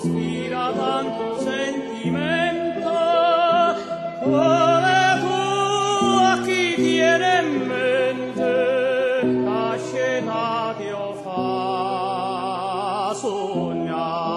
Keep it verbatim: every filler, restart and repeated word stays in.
ispira tanto sentimento, cuore tuo a chi tiene in mente la scena Dio fa sognare.